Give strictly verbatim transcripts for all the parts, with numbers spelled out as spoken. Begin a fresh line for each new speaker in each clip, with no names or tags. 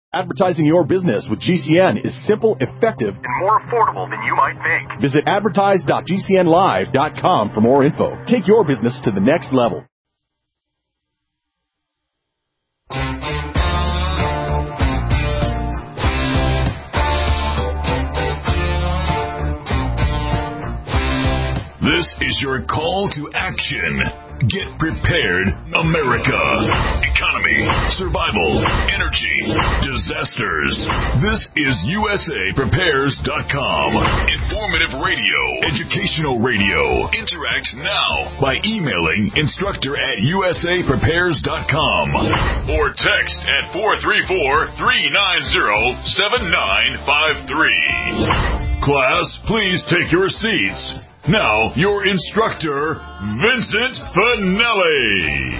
Advertising your business with G C N is simple, effective, and more affordable than you might think. Visit advertise dot g c n live dot com for more info. Take your business to the next level.
This is your call to action. Get prepared, America. Economy, survival, energy, disasters. This is U S A Prepares dot com. Informative radio, educational radio. Interact now by emailing instructor at U S A Prepares dot com or text at four three four, three nine zero, seven nine five three. Class, please take your seats. Now, your instructor, Vincent Finelli.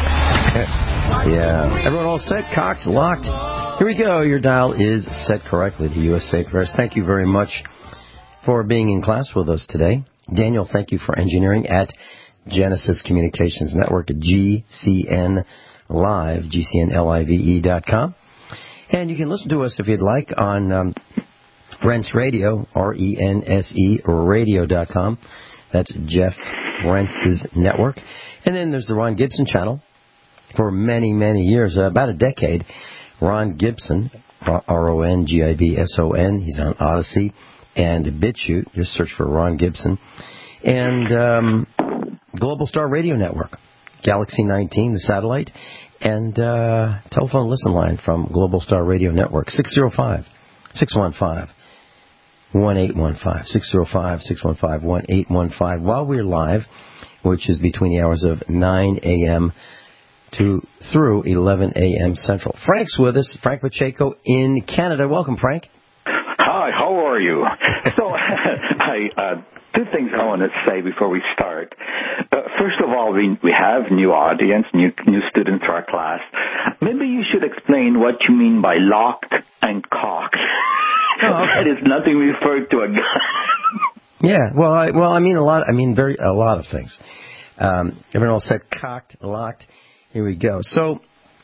Yeah. Everyone all set? Cocked? Locked? Here we go. Your dial is set correctly to U S A Press. Thank you very much for being in class with us today. Daniel, thank you for engineering at Genesis Communications Network at G C N Live, G C N Live dot com. And you can listen to us if you'd like on Um, Rense Radio, R E N S E, radio dot com. That's Jeff Rense's network. And then there's the Ron Gibson channel. For many, many years, uh, about a decade, Ron Gibson, R O N G I B S O N, he's on Odyssey and BitChute. Just search for Ron Gibson. And um, Global Star Radio Network, Galaxy nineteen, the satellite, and uh, telephone listen line from Global Star Radio Network, six oh five, six one five, one eight one five, six oh five, six one five, one eight one five, while we're live, which is between the hours of nine a.m. to through eleven a.m. Central. Frank's with us, Frank Pacheco in Canada. Welcome, Frank.
Hi, how are you? So, I, uh, two things I want to say before we start. Uh, first of all, we we have new audience, new new students to our class. Maybe you should explain what you mean by locked and cocked. Oh, okay. That is nothing referred to a gun.
Yeah, well, I, well, I mean a lot. I mean very a lot of things. Um, everyone all said cocked, locked. Here we go. So,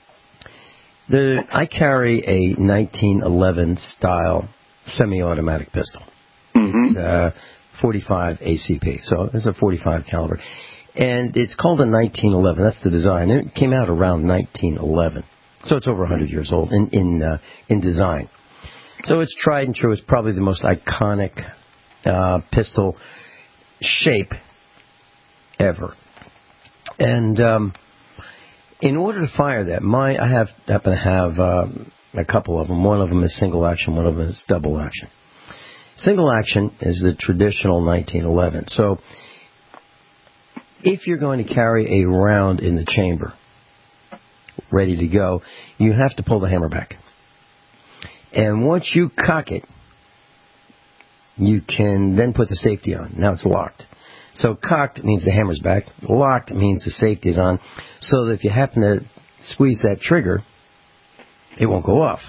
the I carry a nineteen eleven style semi-automatic pistol.
Mm-hmm.
It's uh, forty-five A C P, so it's a forty-five caliber, and it's called a nineteen eleven. That's the design. It came out around nineteen eleven, so it's over one hundred years old in in uh, in design. So it's tried and true. It's probably the most iconic uh, pistol shape ever. And um, in order to fire that, my I have happen to have um, a couple of them. One of them is single action. One of them is double action. Single action is the traditional nineteen eleven. So if you're going to carry a round in the chamber ready to go, you have to pull the hammer back. And once you cock it, you can then put the safety on. Now it's locked. So cocked means the hammer's back. Locked means the safety is on. So that if you happen to squeeze that trigger, it won't go off.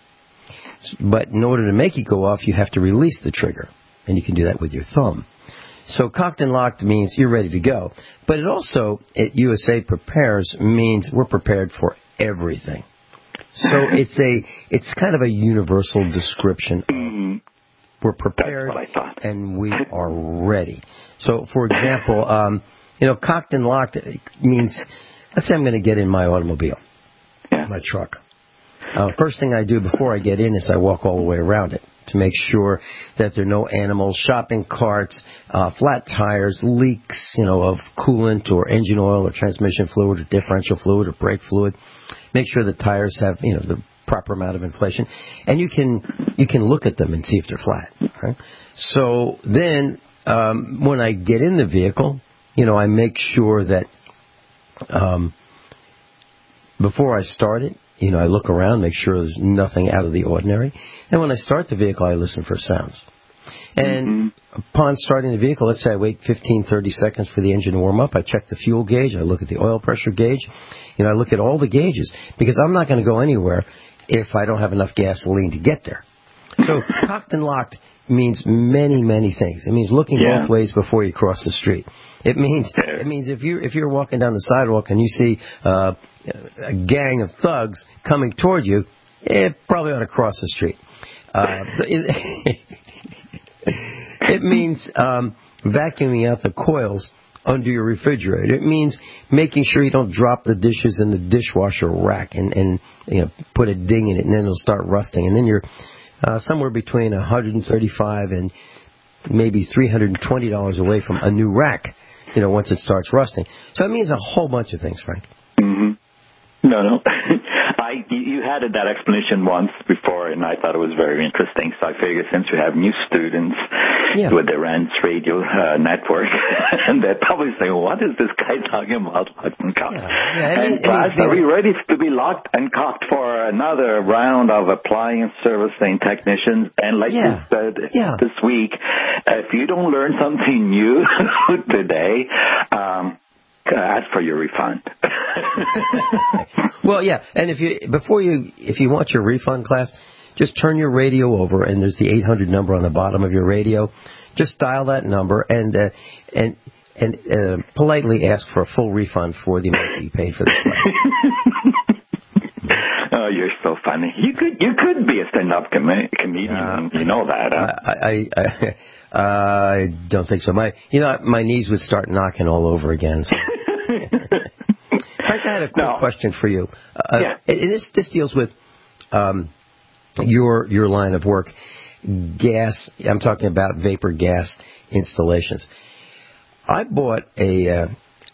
But in order to make it go off, you have to release the trigger. And you can do that with your thumb. So cocked and locked means you're ready to go. But it also, at U S A Prepares, means we're prepared for everything. So it's a, it's kind of a universal description of we're prepared and we are ready. So, for example, um, you know, cocked and locked means, let's say I'm going to get in my automobile,
yeah.
my truck. Uh, first thing I do before I get in is I walk all the way around it to make sure that there are no animals, shopping carts, uh, flat tires, leaks, you know, of coolant or engine oil or transmission fluid or differential fluid or brake fluid. Make sure the tires have, you know, the proper amount of inflation, and you can you can look at them and see if they're flat. Right? So then, um, when I get in the vehicle, you know, I make sure that um, before I start it, you know, I look around, make sure there's nothing out of the ordinary, and when I start the vehicle, I listen for sounds. And mm-hmm. upon starting the vehicle, let's say I wait fifteen, thirty seconds for the engine to warm up. I check the fuel gauge. I look at the oil pressure gauge. You know, I look at all the gauges because I'm not going to go anywhere if I don't have enough gasoline to get there. So cocked and locked means many, many things. It means looking yeah. both ways before you cross the street. It means it means if you if you're walking down the sidewalk and you see uh, a gang of thugs coming toward you, eh, probably ought to cross the street. Uh, it, it means um, vacuuming out the coils under your refrigerator. It means making sure you don't drop the dishes in the dishwasher rack and, and you know, put a ding in it, and then it'll start rusting. And then you're uh, somewhere between one hundred thirty-five dollars and maybe three hundred twenty dollars away from a new rack, you know, once it starts rusting. So it means a whole bunch of things, Frank.
Mm-hmm. No, no. I you had that explanation once before, and I thought it was very interesting. So I figured since we have new students yeah. with the Rance Radio uh, network, and they're probably saying, "What is this guy talking about?" Locked and cocked. Yeah. Yeah, I mean, and class, I mean, are we ready to be locked and cocked for another round of appliance servicing technicians? And like yeah. you said
yeah.
this week, if you don't learn something new today, um, ask for your refund.
Well, yeah, and if you before you if you want your refund, class, just turn your radio over, and there's the eight hundred number on the bottom of your radio. Just dial that number and uh, and and uh, politely ask for a full refund for the amount that you paid for this class.
Oh, you're so funny. You could you could be a stand-up com- comedian. Uh, you know that. Huh?
I, I, I I don't think so. My you know my knees would start knocking all over again. So. I had a quick no. question for you. Uh,
yeah.
And this this deals with um, your your line of work, gas. I'm talking about vapor gas installations. I bought a uh,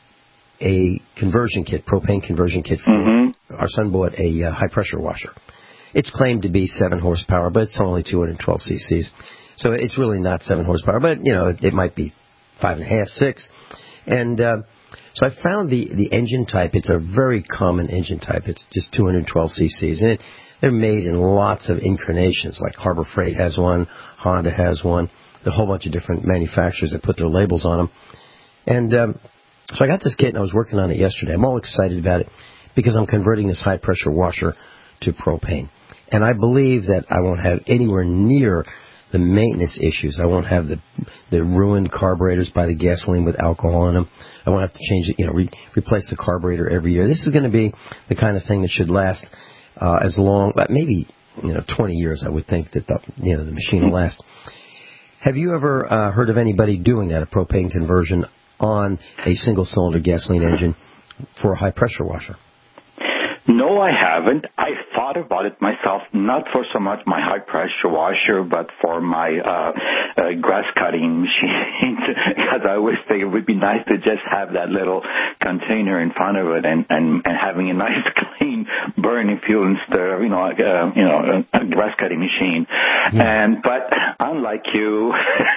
a conversion kit, propane conversion kit. For
mm-hmm.
Our son bought a uh, high pressure washer. It's claimed to be seven horsepower, but it's only two hundred twelve cc's. So it's really not seven horsepower, but you know it, it might be five and a half, six, and. Uh, So I found the, the engine type. It's a very common engine type. It's just two hundred twelve cc's. And it, they're made in lots of incarnations, like Harbor Freight has one, Honda has one, a whole bunch of different manufacturers that put their labels on them. And um, so I got this kit, and I was working on it yesterday. I'm all excited about it because I'm converting this high-pressure washer to propane. And I believe that I won't have anywhere near the maintenance issues. I won't have the the ruined carburetors by the gasoline with alcohol in them. I won't have to change it, you know, re- replace the carburetor every year. This is going to be the kind of thing that should last uh, as long, maybe you know, twenty years. I would think that the you know the machine will last. Have you ever uh, heard of anybody doing that, a propane conversion on a single-cylinder gasoline engine for a high-pressure washer?
No, I haven't. I thought about it myself, not for so much my high-pressure washer, but for my uh, uh, grass-cutting machine, because I always think it would be nice to just have that little container in front of it and, and, and having a nice, clean burning fuel instead of, you know, uh, you know, a, a grass-cutting machine. Yeah. And but unlike you,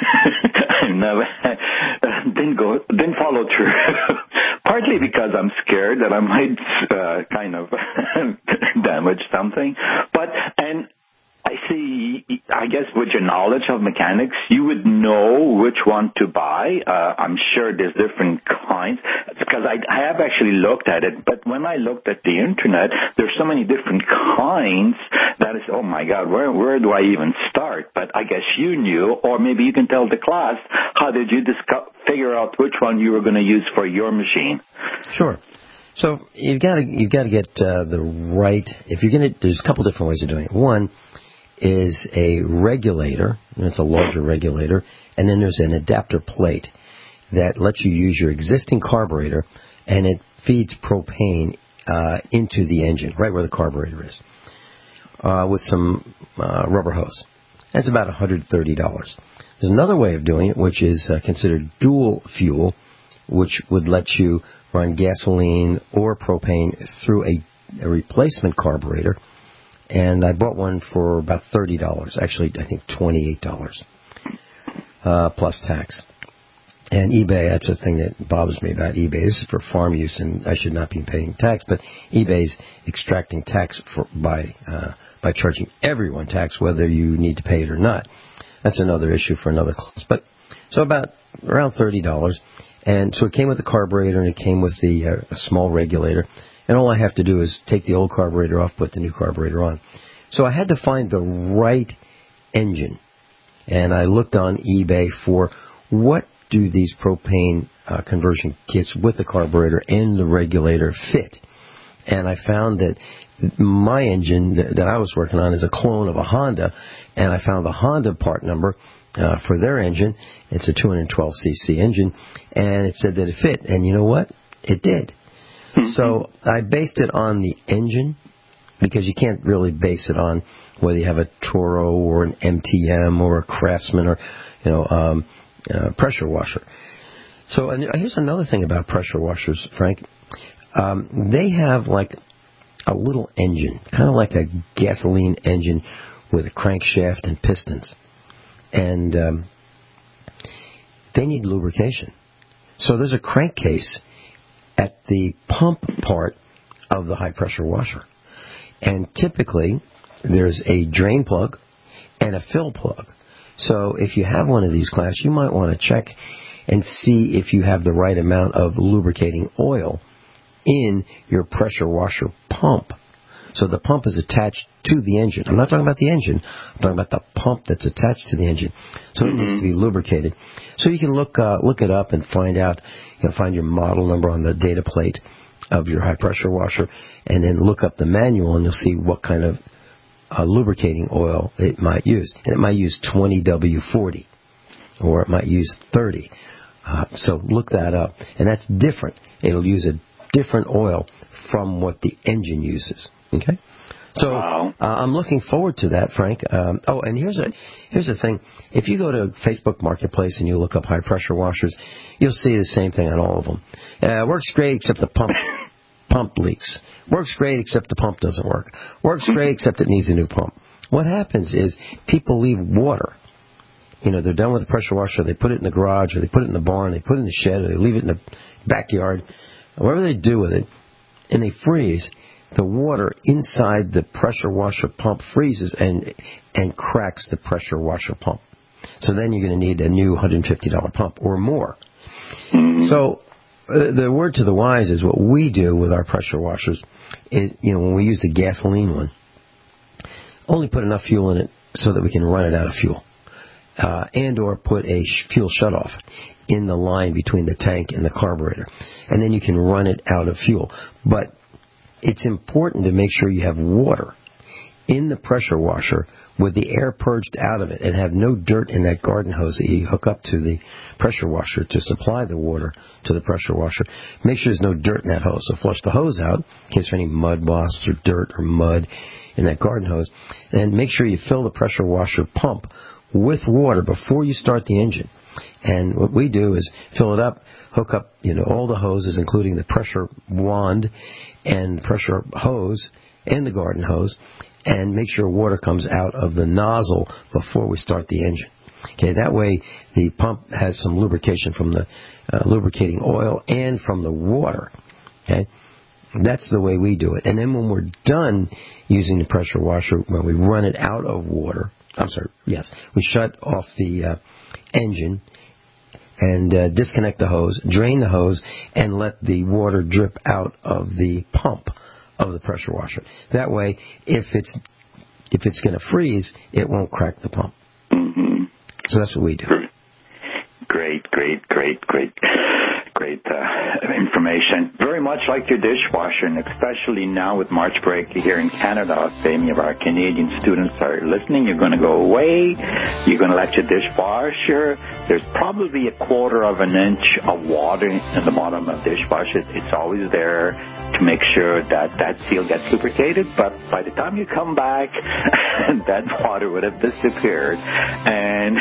I never didn't go, didn't follow through. Partly because I'm scared that I might uh, kind of damage something. But, and I see, I guess with your knowledge of mechanics, you would know which one to buy. Uh, I'm sure there's different kinds, because I, I have actually looked at it. But when I looked at the internet, there's so many different kinds that is, oh my God, where where do I even start? But I guess you knew, or maybe you can tell the class, how did you discuss, figure out which one you were going to use for your machine?
Sure. So you've got to you've got to get uh, the right. If you're going to, there's a couple different ways of doing it. One is a regulator, and it's a larger regulator, and then there's an adapter plate that lets you use your existing carburetor, and it feeds propane uh, into the engine, right where the carburetor is, uh, with some uh, rubber hose. That's about one hundred thirty dollars. There's another way of doing it, which is uh, considered dual fuel, which would let you run gasoline or propane through a, a replacement carburetor. And I bought one for about thirty dollars. Actually, I think twenty-eight dollars uh, plus tax. And eBay, that's the thing that bothers me about eBay. This is for farm use, and I should not be paying tax. But eBay's extracting tax for, by uh, by charging everyone tax, whether you need to pay it or not. That's another issue for another class. But so about around thirty dollars. And so it came with the carburetor, and it came with the uh, a small regulator. And all I have to do is take the old carburetor off, put the new carburetor on. So I had to find the right engine. And I looked on eBay for what do these propane uh, conversion kits with the carburetor and the regulator fit. and I found that my engine that, that I was working on is a clone of a Honda, and I found the Honda part number uh, for their engine. It's a two hundred twelve c c engine, and it said that it fit, and you know what? It did. Mm-hmm. So I based it on the engine, because you can't really base it on whether you have a Toro or an M T M or a Craftsman or, you know, um, uh, pressure washer. So and here's another thing about pressure washers, Frank. Um, they have like a little engine, kind of like a gasoline engine with a crankshaft and pistons. And um, they need lubrication. So there's a crankcase at the pump part of the high-pressure washer. And typically, there's a drain plug and a fill plug. So if you have one of these, class, you might want to check and see if you have the right amount of lubricating oil in your pressure washer pump. So the pump is attached to the engine. I'm not talking about the engine. I'm talking about the pump that's attached to the engine. So mm-hmm. it needs to be lubricated. So you can look uh, look it up and find out, you know, find your model number on the data plate of your high pressure washer, and then look up the manual, and you'll see what kind of uh, lubricating oil it might use. And it might use twenty W forty, or it might use thirty. Uh, so look that up, and that's different. It'll use a different oil from what the engine uses. Okay, so wow. uh, I'm looking forward to that, Frank. Um, oh, and here's a here's the thing: if you go to Facebook Marketplace and you look up high pressure washers, you'll see the same thing on all of them. Uh, works great except the pump pump leaks. Works great except the pump doesn't work. Works great except it needs a new pump. What happens is people leave water. You know, they're done with the pressure washer. They put it in the garage, or they put it in the barn, they put it in the shed, or they leave it in the backyard. Whatever they do with it, and they freeze. The water inside the pressure washer pump freezes and and cracks the pressure washer pump. So then you're going to need a new one hundred fifty dollars pump or more. Mm-hmm. So uh, the word to the wise is what we do with our pressure washers is, you know, when we use the gasoline one, only put enough fuel in it so that we can run it out of fuel. Uh, and or put a sh- fuel shutoff in the line between the tank and the carburetor. And then you can run it out of fuel. But it's important to make sure you have water in the pressure washer with the air purged out of it, and have no dirt in that garden hose that you hook up to the pressure washer to supply the water to the pressure washer. Make sure there's no dirt in that hose. So flush the hose out in case there's any mud wasps or dirt or mud in that garden hose. And make sure you fill the pressure washer pump with water before you start the engine. And what we do is fill it up, hook up, you know, all the hoses, including the pressure wand and pressure hose and the garden hose, and make sure water comes out of the nozzle before we start the engine. Okay, that way the pump has some lubrication from the uh, lubricating oil and from the water. Okay, that's the way we do it. And then when we're done using the pressure washer, when we run it out of water, I'm sorry, yes, we shut off the uh, engine and uh, disconnect the hose, drain the hose, and let the water drip out of the pump of the pressure washer. That way, if it's if it's going to freeze, it won't crack the pump. Mm-hmm. So that's what we do.
Great, great, great, great, great uh, information. Very much like your dishwasher, and especially now with March break here in Canada, if any of our Canadian students are listening, you're going to go away, you're going to let your dishwasher, there's probably a quarter of an inch of water in the bottom of the dishwasher. It's always there to make sure that that seal gets lubricated, but by the time you come back, that water would have disappeared. And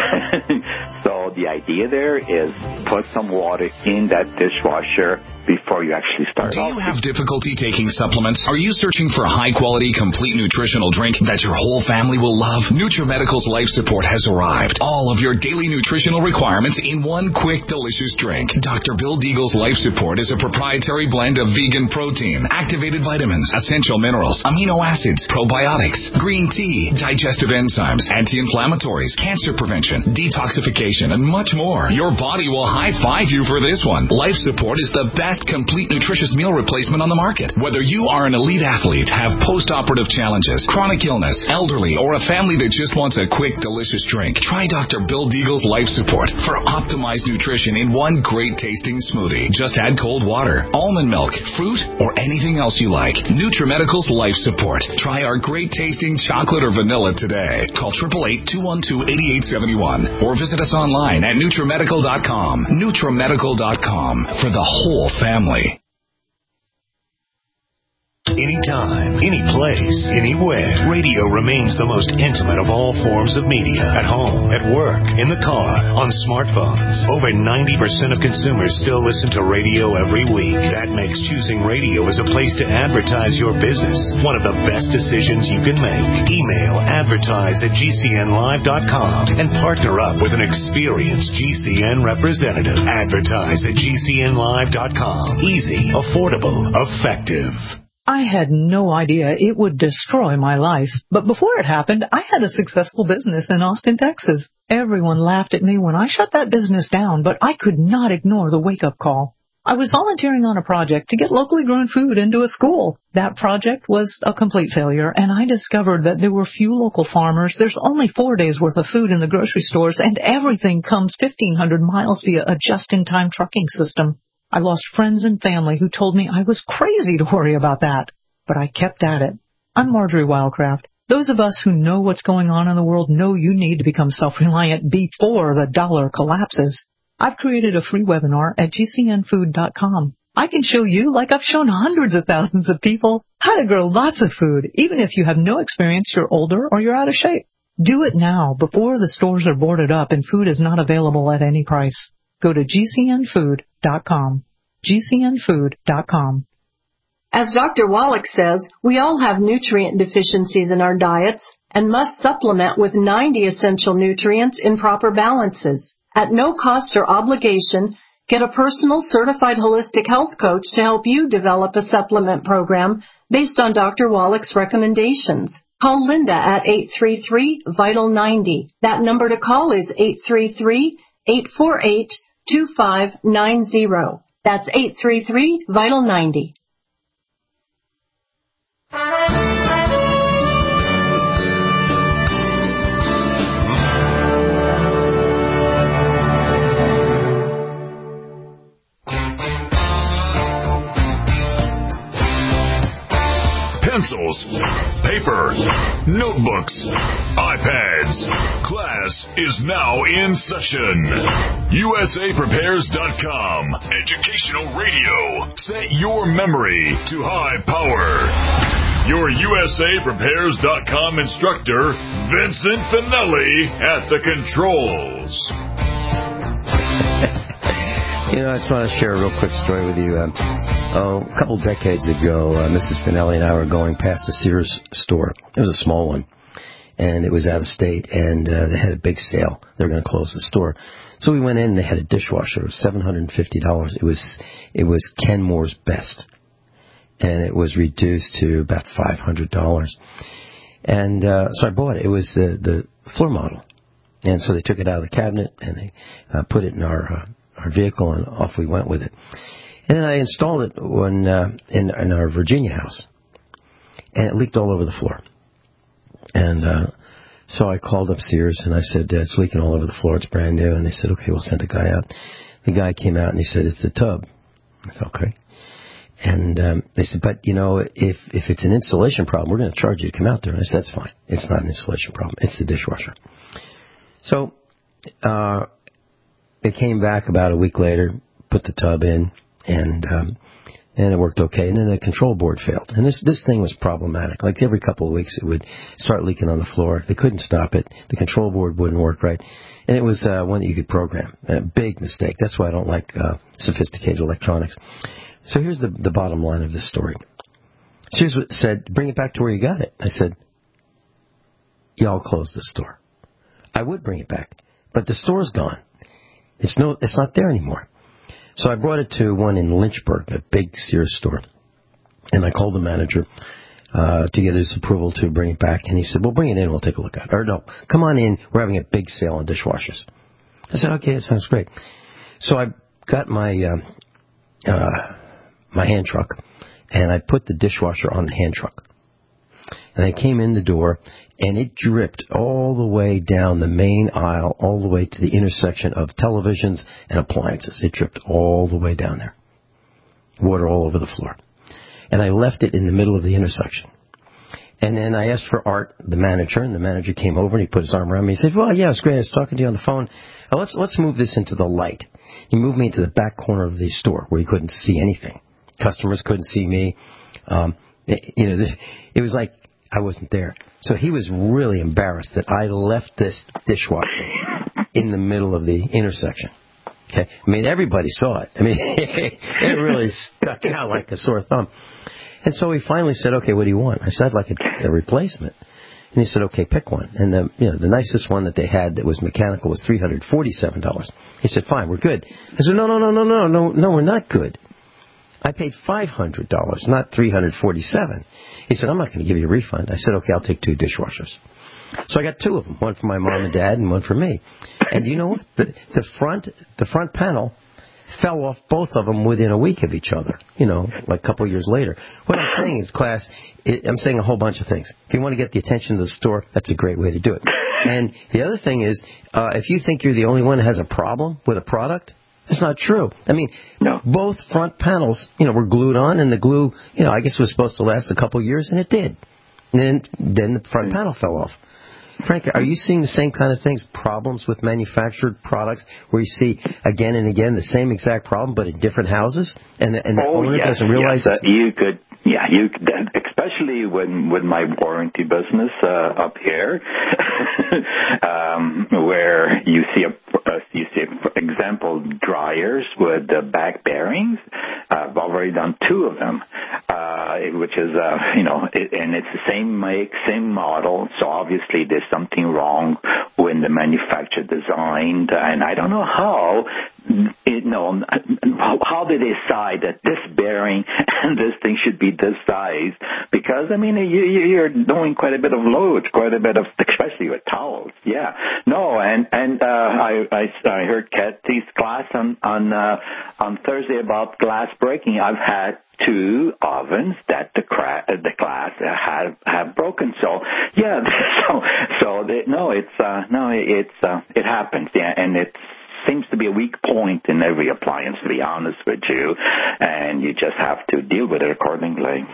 so the idea there is put some water in that dishwasher before you actually start.
Do you have difficulty taking supplements? Are you searching for a high-quality, complete nutritional drink that your whole family will love? NutriMedical's Life Support has arrived. All of your daily nutritional requirements in one quick, delicious drink. Doctor Bill Deagle's Life Support is a proprietary blend of vegan protein, activated vitamins, essential minerals, amino acids, probiotics, green tea, digestive enzymes, anti-inflammatories, cancer prevention, detoxification, and much more. Your body will high-five you for this one. Life Support is the best complete nutritious meal replacement on the market. Whether you are an elite athlete, have post-operative challenges, chronic illness, elderly, or a family that just wants a quick, delicious drink, try Doctor Bill Deagle's Life Support for optimized nutrition in one great tasting smoothie. Just add cold water, almond milk, fruit, or anything else you like. NutriMedical's Life Support. Try our great tasting chocolate or vanilla today. Call eight eight eight, two one two, eight eight seven one or visit us online at NutriMedical dot com. NutriMedical dot com for the whole family.
Anytime, any place, anywhere, radio remains the most intimate of all forms of media. At home, at work, in the car, on smartphones. Over ninety percent of consumers still listen to radio every week. That makes choosing radio as a place to advertise your business one of the best decisions you can make. Email advertise at G C N live dot com and partner up with an experienced G C N representative. Advertise at G C N live dot com. Easy, affordable, effective.
I had no idea it would destroy my life. But before it happened, I had a successful business in Austin, Texas. Everyone laughed at me when I shut that business down, but I could not ignore the wake-up call. I was volunteering on a project to get locally grown food into a school. That project was a complete failure, and I discovered that there were few local farmers. There's only four days' worth of food in the grocery stores, and everything comes fifteen hundred miles via a just-in-time trucking system. I lost friends and family who told me I was crazy to worry about that, but I kept at it. I'm Marjorie Wildcraft. Those of us who know what's going on in the world know you need to become self-reliant before the dollar collapses. I've created a free webinar at G C N food dot com. I can show you, like I've shown hundreds of thousands of people, how to grow lots of food, even if you have no experience, you're older, or you're out of shape. Do it now, before the stores are boarded up and food is not available at any price. Go to G C N food dot com. G C N food dot com.
As Doctor Wallach says, we all have nutrient deficiencies in our diets and must supplement with ninety essential nutrients in proper balances. At no cost or obligation, get a personal certified holistic health coach to help you develop a supplement program based on Doctor Wallach's recommendations. Call Linda at eight three three, vital ninety. That number to call is eight three three, eight four eight, two five nine zero. That's eight three three, vital ninety.
Pencils, paper, notebooks, iPads. Class is now in session. U S A Prepares dot com. Educational radio. Set your memory to high power. Your U S A Prepares dot com instructor, Vincent Finelli, at the controls.
You know, I just want to share a real quick story with you. Um, oh, a couple decades ago, uh, Missus Finelli and I were going past a Sears store. It was a small one, and it was out of state, and uh, they had a big sale. They were going to close the store. So we went in, and they had a dishwasher. It was seven hundred fifty dollars. It was it was Kenmore's Best, and it was reduced to about five hundred dollars. And uh, so I bought it. It was the, the floor model. And so they took it out of the cabinet, and they uh, put it in our... Uh, our vehicle, and off we went with it. And then I installed it when, uh, in, in our Virginia house, and it leaked all over the floor. And uh, so I called up Sears, and I said, it's leaking all over the floor, it's brand new. And they said, okay, we'll send a guy out. The guy came out, and he said, it's the tub. I said, okay. And um, they said, but, you know, if if it's an installation problem, we're going to charge you to come out there. And I said, that's fine. It's not an installation problem. It's the dishwasher. So... uh They came back about a week later, put the tub in, and um, and it worked okay. And then the control board failed. And this this thing was problematic. Like every couple of weeks, it would start leaking on the floor. They couldn't stop it. The control board wouldn't work right. And it was uh, one that you could program. A big mistake. That's why I don't like uh, sophisticated electronics. So here's the, the bottom line of this story. Sears said, bring it back to where you got it. I said, y'all close the store. I would bring it back, but the store's gone. It's no, it's not there anymore. So I brought it to one in Lynchburg, a big Sears store. And I called the manager uh, to get his approval to bring it back. And he said, well, bring it in, we'll take a look at it. Or no, come on in, we're having a big sale on dishwashers. I said, okay, that sounds great. So I got my uh, uh, my hand truck, and I put the dishwasher on the hand truck. And I came in the door, and it dripped all the way down the main aisle, all the way to the intersection of televisions and appliances. It dripped all the way down there. Water all over the floor. And I left it in the middle of the intersection. And then I asked for Art, the manager, and the manager came over and he put his arm around me. He said, well, yeah, it's great. I was talking to you on the phone. Now, let's let's move this into the light. He moved me into the back corner of the store where he couldn't see anything. Customers couldn't see me. Um, it, you know, it was like I wasn't there. So he was really embarrassed that I left this dishwasher in the middle of the intersection. Okay, I mean, everybody saw it. I mean, it really stuck out like a sore thumb. And so he finally said, okay, what do you want? I said, I'd like a, a replacement. And he said, okay, pick one. And the, you know, the nicest one that they had that was mechanical was three hundred forty-seven dollars. He said, fine, we're good. I said, no, no, no, no, no, no, no, we're not good. I paid five hundred dollars, not three hundred forty-seven dollars. He said, I'm not going to give you a refund. I said, okay, I'll take two dishwashers. So I got two of them, one for my mom and dad and one for me. And you know what? The, the front, the front panel fell off, both of them, within a week of each other, you know, like a couple of years later. What I'm saying is, class, it, I'm saying a whole bunch of things. If you want to get the attention of the store, that's a great way to do it. And the other thing is, uh, if you think you're the only one that has a problem with a product, it's not true. I mean,
no. Both
front panels, you know, were glued on, and the glue, you know, I guess was supposed to last a couple of years, and it did. And then, then the front panel fell off. Frank, are you seeing the same kind of things, problems with manufactured products, where you see again and again the same exact problem, but in different houses, and the, and the
oh,
owner
yes,
doesn't realize
yes,
it?
Uh, you could, yeah, you could, especially when with my warranty business uh, up here, um, where you see a, uh, you see, for example, dryers with the back bearings. Uh, I've already done two of them, uh, which is, uh, you know, it, and it's the same make, same model, so obviously there's something wrong when the manufacturer designed, and I don't know how, you know, how they decide that this bearing and this thing should be this size, because, I mean, you, you're doing quite a bit of load, quite a bit of, especially with towels, yeah. No, and, and, uh, I, I, I heard Kathy's class on, on, uh, on Thursday about glass breaking. I've had two ovens that the cra- the glass have have broken. So yeah, so so they, no, it's uh, no, it's uh, it happens. Yeah, and it seems to be a weak point in every appliance, to be honest with you, and you just have to deal with it accordingly.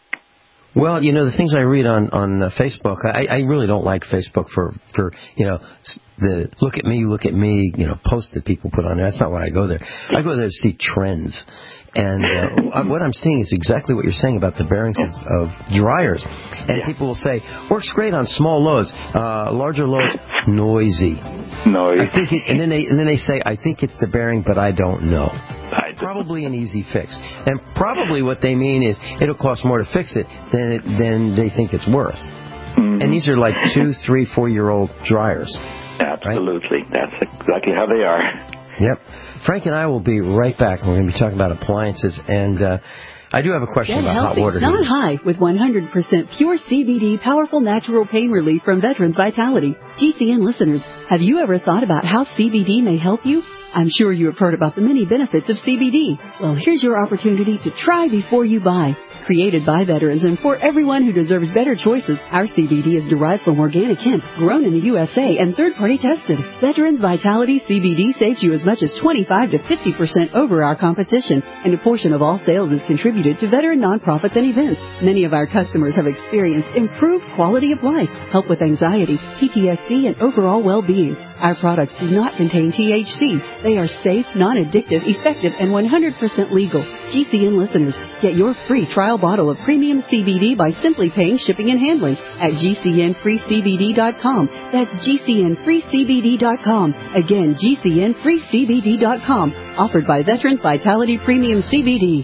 Well, you know, the things I read on, on uh, Facebook, I, I really don't like Facebook for, for, you know, the look at me, look at me, you know, posts that people put on there. That's not why I go there. I go there to see trends. And uh, what I'm seeing is exactly what you're saying about the bearings of, of dryers. And yeah. People will say, works great on small loads, uh, larger loads, noisy.
Noisy.
I think it, and then they and then they say, I think it's the bearing, but I don't know.
I
Probably an easy fix. And probably what they mean is it'll cost more to fix it than it, than they think it's worth.
Mm-hmm.
And these are like two, three, four-year-old dryers.
Absolutely. Right? That's exactly how they are.
Yep. Frank and I will be right back. We're going to be talking about appliances. And uh, I do have a question
Get
about
healthy,
hot water
not
heaters.
high, with one hundred percent pure C B D, powerful natural pain relief from Veterans Vitality. G C N listeners, have you ever thought about how C B D may help you? I'm sure you have heard about the many benefits of C B D. Well, here's your opportunity to try before you buy. Created by veterans and for everyone who deserves better choices, our C B D is derived from organic hemp, grown in the U S A, and third-party tested. Veterans Vitality C B D saves you as much as twenty-five to fifty percent over our competition, and a portion of all sales is contributed to veteran nonprofits and events. Many of our customers have experienced improved quality of life, help with anxiety, P T S D, and overall well-being. Our products do not contain T H C. They are safe, non-addictive, effective, and one hundred percent legal. G C N listeners, get your free trial bottle of premium C B D by simply paying shipping and handling at G C N free C B D dot com. That's G C N free C B D dot com. Again, G C N free C B D dot com. Offered by Veterans Vitality Premium C B D.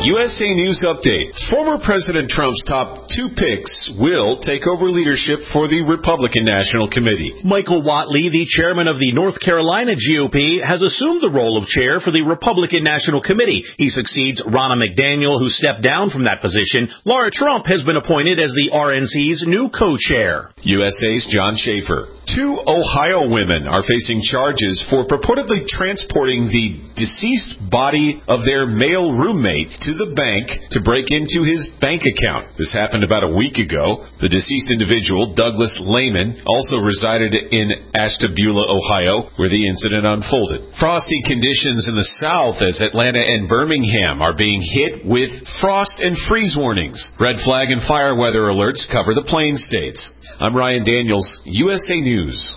U S A News Update. Former President Trump's top two picks will take over leadership for the Republican National Committee.
Michael Whatley, the chairman of the North Carolina G O P, has assumed the role of chair for the Republican National Committee. He succeeds Ronna McDaniel, who stepped down from that position. Laura Trump has been appointed as the R N C's new co-chair.
U S A's John Schaefer. Two Ohio women are facing charges for purportedly transporting the deceased body of their male roommate to the bank to break into his bank account. This happened about a week ago. The deceased individual, Douglas Lehman, also resided in Ashtabula, Ohio, where the incident unfolded. Frosty conditions in the south as Atlanta and Birmingham are being hit with frost and freeze warnings. Red flag and fire weather alerts cover the Plain States. I'm Ryan Daniels, U S A News.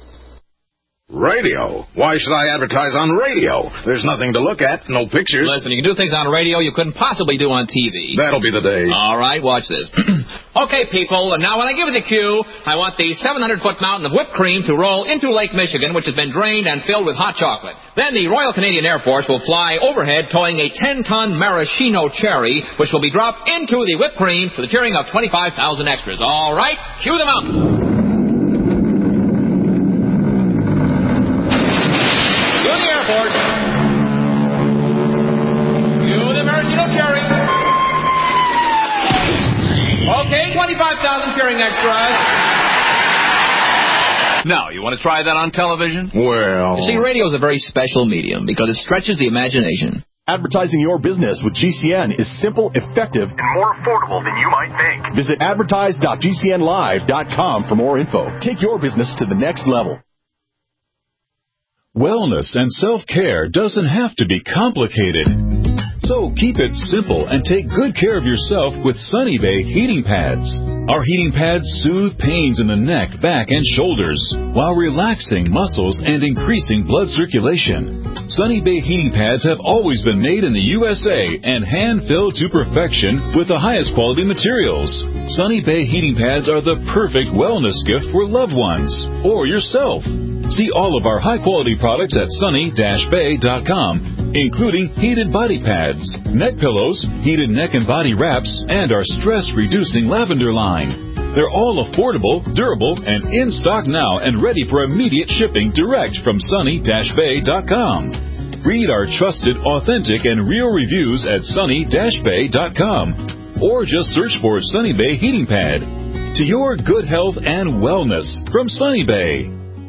Radio? Why should I advertise on radio? There's nothing to look at, no pictures.
Listen, you can do things on radio you couldn't possibly do on T V.
That'll be the day.
All right, watch this. Okay, people, now when I give you the cue, I want the seven hundred foot mountain of whipped cream to roll into Lake Michigan, which has been drained and filled with hot chocolate. Then the Royal Canadian Air Force will fly overhead towing a ten ton maraschino cherry, which will be dropped into the whipped cream for the cheering of twenty-five thousand extras. All right, cue the mountain. Okay, twenty-five thousand cheering extras. Now, you want to try that on television?
Well...
You see, radio is a very special medium because it stretches the imagination.
Advertising your business with G C N is simple, effective, and more affordable than you might think. Visit advertise dot G C N live dot com for more info. Take your business to the next level.
Wellness and self-care doesn't have to be complicated. So keep it simple and take good care of yourself with Sunny Bay heating pads. Our heating pads soothe pains in the neck, back, and shoulders while relaxing muscles and increasing blood circulation. Sunny Bay heating pads have always been made in the U S A and hand-filled to perfection with the highest quality materials. Sunny Bay heating pads are the perfect wellness gift for loved ones or yourself. See all of our high-quality products at sunny dash bay dot com, including heated body pads, neck pillows, heated neck and body wraps, and our stress-reducing lavender line. They're all affordable, durable, and in stock now and ready for immediate shipping direct from sunny dash bay dot com. Read our trusted, authentic, and real reviews at sunny dash bay dot com, or just search for Sunny Bay Heating Pad. To your good health and wellness from Sunny Bay.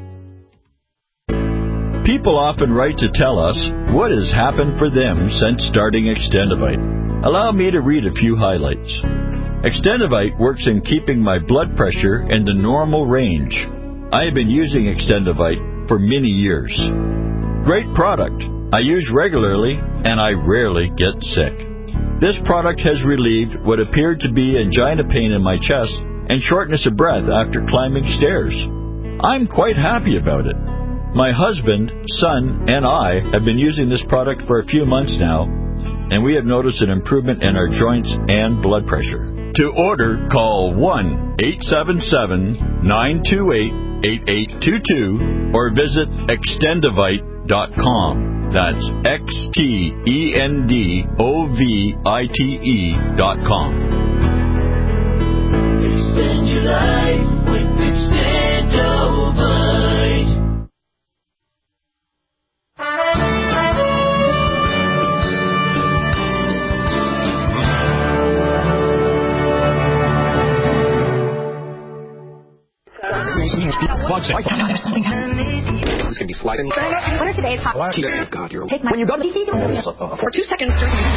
People often write to tell us what has happened for them since starting Extendivite. Allow me to read a few highlights. Extendivite works in keeping my blood pressure in the normal range. I have been using Extendivite for many years. Great product. I use regularly and I rarely get sick. This product has relieved what appeared to be angina pain in my chest and shortness of breath after climbing stairs. I'm quite happy about it. My husband, son, and I have been using this product for a few months now, and we have noticed an improvement in our joints and blood pressure. To order, call one eight seven seven, nine two eight, eight eight two two or visit extendivite dot com. That's X T E N D O V I T E dot com.
Extend your life with Extendivite.
There's something happening.
It's going to be sliding.
What are today's hot?
Oh, God, you're...
Take my... When you go to the... For two seconds.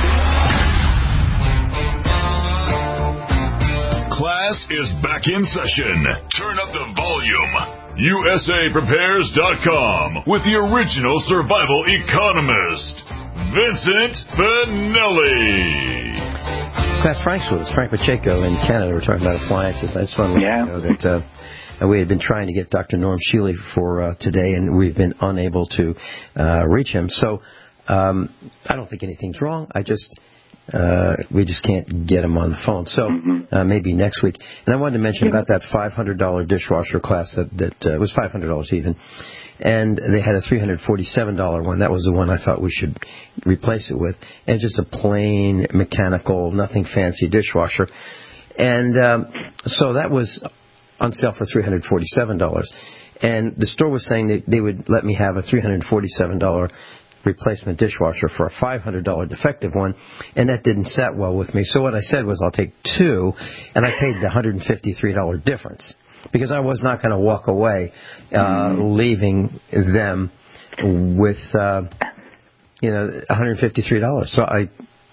Class is back in session. Turn up the volume. U S A prepares dot com with the original survival economist, Vincent Finelli.
Class Frank's with us, Frank Pacheco in Canada. We're talking about appliances. I just want to let yeah. you know that uh, we had been trying to get Doctor Norm Shealy for uh, today, and we've been unable to uh, reach him. So um, I don't think anything's wrong. I just uh, we just can't get him on the phone. So uh, maybe next week. And I wanted to mention about that five hundred dollars dishwasher class that that uh, was five hundred dollars even. and they had a three hundred forty-seven dollars one. That was the one I thought we should replace it with. And just a plain mechanical, nothing fancy dishwasher. And um, so that was on sale for three hundred forty-seven dollars. And the store was saying that they would let me have a three hundred forty-seven dollars replacement dishwasher for a five hundred dollars defective one, and that didn't set well with me. So what I said was, I'll take two, and I paid the one hundred fifty-three dollars difference, because I was not going to walk away uh, mm. leaving them with, uh, you know, one hundred fifty-three dollars. So I,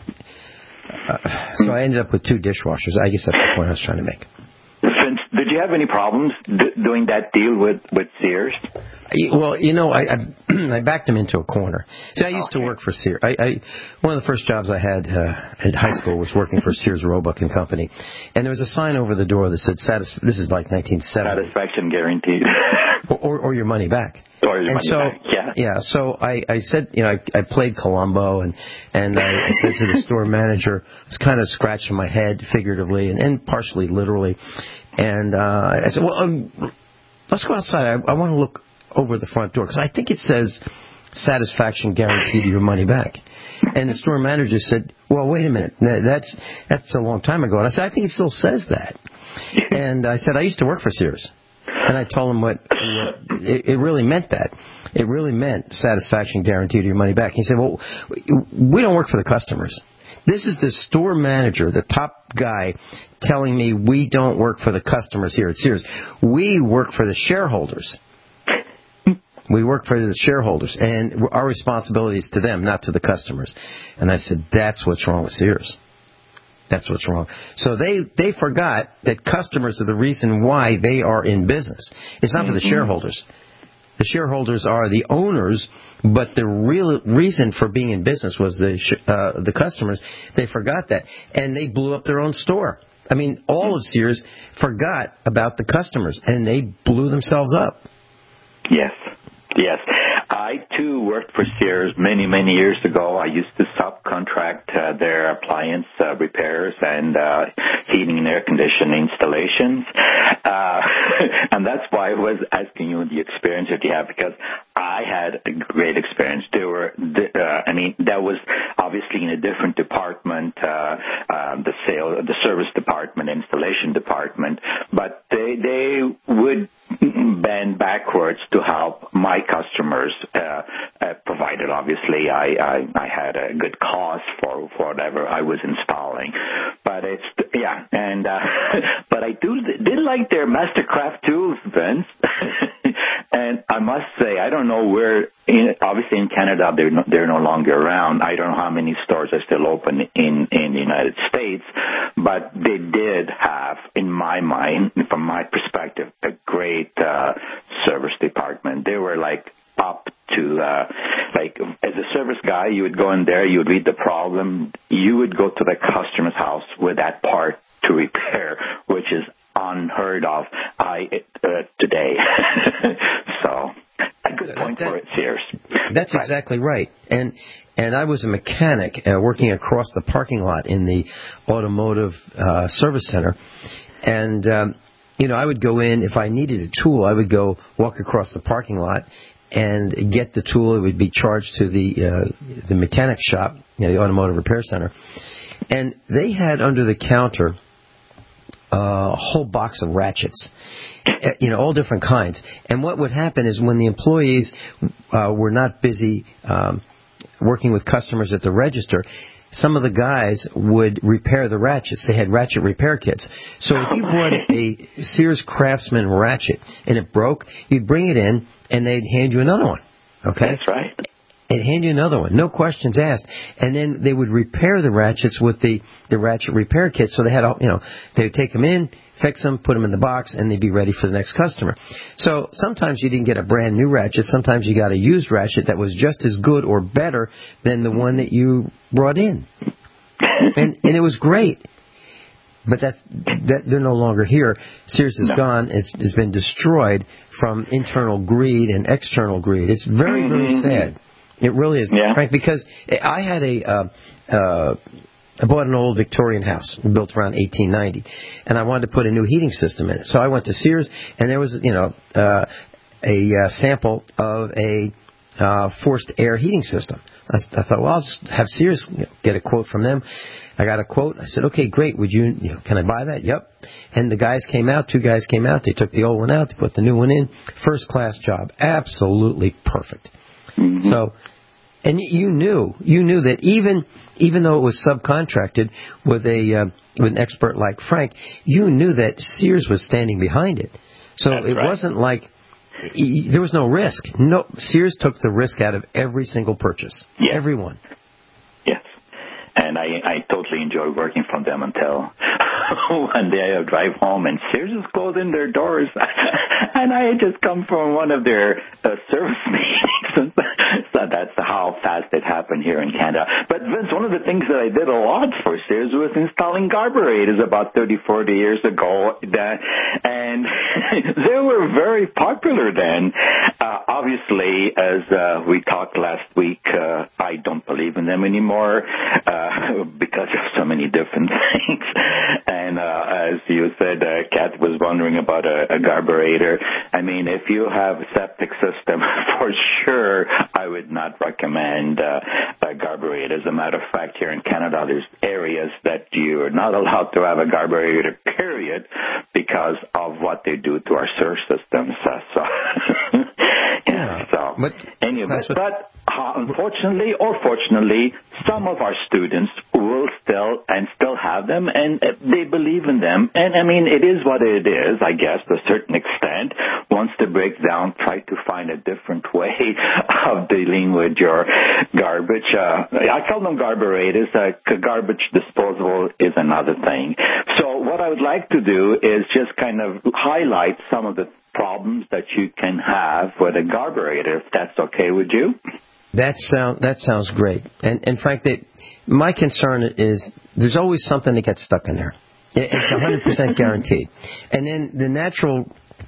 uh, so I ended up with two dishwashers. I guess that's the point I was trying to make.
Vince, did you have any problems d- doing that deal with, with Sears?
Well, you know, I, I I backed him into a corner. See, I used okay. to work for Sears. I, I one of the first jobs I had uh, at high school was working for Sears Roebuck and Company, and there was a sign over the door that said Satis- "This is like nineteen seventy.
Satisfaction guaranteed."
or, or, or your money back.
Or your
and
money
so,
back. Yeah.
Yeah. So I, I said, you know, I, I played Columbo, and and I said to the store manager, I was kind of scratching my head figuratively and, and partially literally, and uh, I said, well, um, let's go outside. I, I want to look over the front door, because I think it says satisfaction guaranteed, your money back. And the store manager said, well, wait a minute, that's that's a long time ago. And I said, I think it still says that. And I said, I used to work for Sears. And I told him what, what it, it really meant that. It really meant satisfaction guaranteed, your money back. He said, well, we don't work for the customers. This is the store manager, the top guy, telling me we don't work for the customers here at Sears. We work for the shareholders. We work for the shareholders, and our responsibility is to them, not to the customers. And I said, that's what's wrong with Sears. That's what's wrong. So they, they forgot that customers are the reason why they are in business. It's not for the shareholders. The shareholders are the owners, but the real reason for being in business was the uh, the customers. They forgot that, and they blew up their own store. I mean, all of Sears forgot about the customers, and they blew themselves up.
Yes. Yes. I, too, worked for Sears many, many years ago. I used to subcontract uh, their appliance uh, repairs and uh, heating and air conditioning installations. Uh, and that's why I was asking you the experience that you have, because I had a great experience. There were, uh, I mean, that was obviously in a different department, uh, uh, the sale, the service department, installation department, but they, they would bend backwards to help my customers, uh, uh, provided obviously I, I, I had a good cause for, for whatever I was installing. But it's, yeah, and, uh, but I do, did like their Mastercraft tools, Vince. And I must say, I don't know where, in, obviously in Canada they're no, they're no longer around. I don't know how many stores are still open in, in the United States, but they did have, in my mind, from my perspective, a great uh, service department. They were like up to, uh, like, as a service guy, you would go in there, you would read the problem, you would go to the customer's house with that part to repair, which is unheard of I uh, today. So, a good point that, for it, Sears.
That's right. Exactly right. And and I was a mechanic uh, working across the parking lot in the automotive uh, service center, and um, you know, I would go in if I needed a tool. I would go walk across the parking lot and get the tool. It would be charged to the uh, the mechanic shop, you know, the automotive repair center, and they had under the counter a whole box of ratchets, you know, all different kinds. And what would happen is when the employees uh, were not busy um, working with customers at the register, some of the guys would repair the ratchets. They had ratchet repair kits. So if you brought a Sears Craftsman ratchet and it broke, you'd bring it in and they'd hand you another one. Okay?
That's right.
They'd hand you another one, no questions asked. And then they would repair the ratchets with the, the ratchet repair kit. So they had, all, you know, they would take them in, fix them, put them in the box, and they'd be ready for the next customer. So sometimes you didn't get a brand new ratchet. Sometimes you got a used ratchet that was just as good or better than the one that you brought in. And, and it was great. But that, that they're no longer here. Sears is no. gone. It's, it's been destroyed from internal greed and external greed. It's very, very sad. It really is,
yeah.
Frank, because I had a, uh, uh, I bought an old Victorian house built around eighteen ninety, and I wanted to put a new heating system in it. So I went to Sears, and there was, you know, uh, a uh, sample of a uh, forced air heating system. I, I thought, well, I'll just have Sears you know, get a quote from them. I got a quote. I said, okay, great. Would you, you know, can I buy that? Yep. And the guys came out. Two guys came out. They took the old one out. They put the new one in. First class job. Absolutely perfect. Mm-hmm. So, and you knew, you knew that even even though it was subcontracted with a uh, with an expert like Frank, you knew that Sears was standing behind it. So
That's
it
right.
wasn't like there was no risk. No, Sears took the risk out of every single purchase.
Yes.
Everyone.
Yes. And I, I totally enjoy working from them until one day I drive home and Sears is closing their doors. And I had just come from one of their uh, service meetings. So that's how fast it happened here in Canada. But Vince, one of the things that I did a lot for Sears was installing carburetors about thirty, forty years ago. That, and they were very popular then. Uh, obviously, as uh, we talked last week, uh, I don't believe in them anymore uh, because of so many different things. And uh, as you said, uh, Kat was wondering about a, a carburetor. I mean, if you have a septic system, for sure, I would not recommend uh, a carburetor. As a matter of fact, here in Canada, there's areas that you're not allowed to have a carburetor, period, because of what they do to our sewer systems. Uh, so, yeah, so
but,
anyway, but, but uh, unfortunately or fortunately, some of our students will still and still have them, and uh, they believe in them. And I mean, it is what it is, I guess, to a certain extent. Once they break down, try to find a different way of dealing with your garbage. Uh, I call them carburetors. Uh, garbage disposal is another thing. So what I would like to do is just kind of highlight some of the problems that you can have with a carburetor, if that's okay with you.
That sound that sounds great. And and Frank, that my concern is there's always something that gets stuck in there. It's one hundred percent guaranteed. And then the natural